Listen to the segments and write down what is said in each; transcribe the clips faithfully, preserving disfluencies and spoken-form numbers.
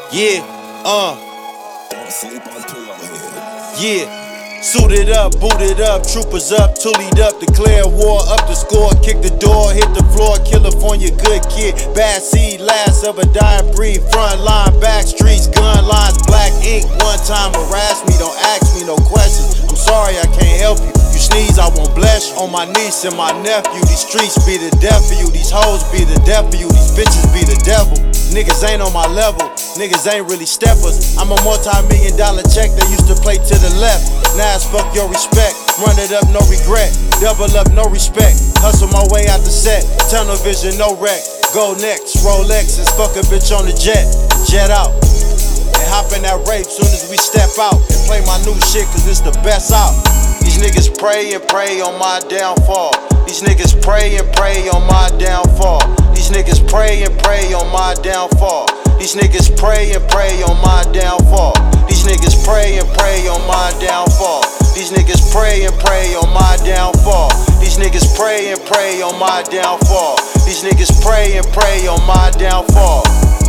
Yeah, uh, yeah. Suited up, booted up, troopers up, tullied up, declare war, up the score, kick the door, hit the floor, California good kid, bad seed, last of a dying breed, front line, back streets, gun lines, black ink, one time harass me, don't ask me no questions, I'm sorry I can't help you, you sneeze I won't bless you, on my niece and my nephew, these streets be the death for you, these hoes be the death for you, these bitches be the devil, niggas ain't on my level, niggas ain't really steppers, I'm a multi-million dollar check that used to play to the left, now it's fuck your respect, run it up, no regret, double up, no respect, hustle my way out the set, tunnel vision, no wreck, go next, Rolexes, fuck a bitch on the jet, jet out, and hop in that rape soon as we step out, and play my new shit cause it's the best out. These niggas pray and pray on my downfall, these niggas pray and pray on my downfall, these niggas pray and pray on my downfall, these niggas pray and pray on my downfall, these niggas pray and pray on my downfall. These niggas pray and pray on my downfall. These niggas pray and pray on my downfall. These niggas pray and pray on my downfall.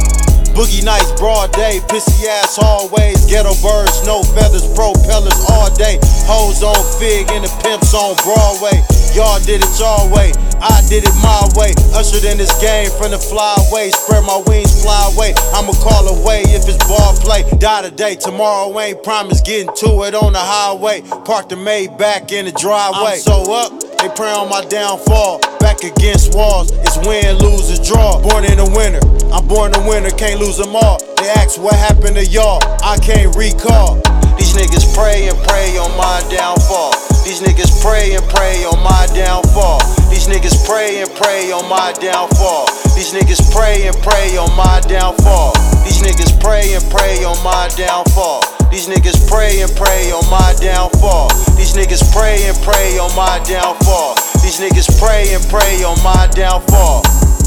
Boogie nights, broad day, pissy ass hallways, ghetto birds, no feathers, propellers all day. Hoes on Fig and the pimps on Broadway. Y'all did it y'all way, I did it my way. Ushered in this game from the flyway, spread my wings, fly away. I'ma call away if it's ball play. Die today, tomorrow ain't promised. Getting to it on the highway. Park the Maybach in the driveway. I'm so up, they pray on my downfall. Back against walls, it's win, lose, or draw. Born in the winter, I'm born a winner, can't lose them all. They ask what happened to y'all, I can't recall. These niggas pray and pray on my downfall. These niggas pray and pray on my downfall. These niggas pray and pray on my downfall. These niggas pray and pray on my downfall. These niggas pray and pray on my downfall. These niggas pray and pray on my downfall. These niggas pray and pray on my downfall. These niggas pray and pray on my downfall.